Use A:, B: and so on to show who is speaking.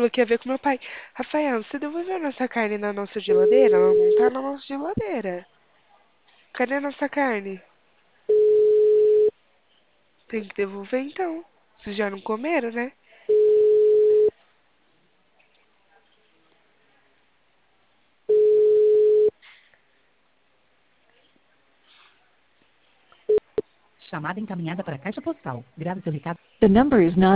A: falou que ia ver com meu pai. Rafael, você devolveu nossa carne na nossa geladeira? Ela não tá na nossa geladeira. Cadê a nossa carne? Tem que devolver então. Vocês já não comeram, né?
B: Chamada encaminhada para a caixa postal. Grave seu recado. The number is not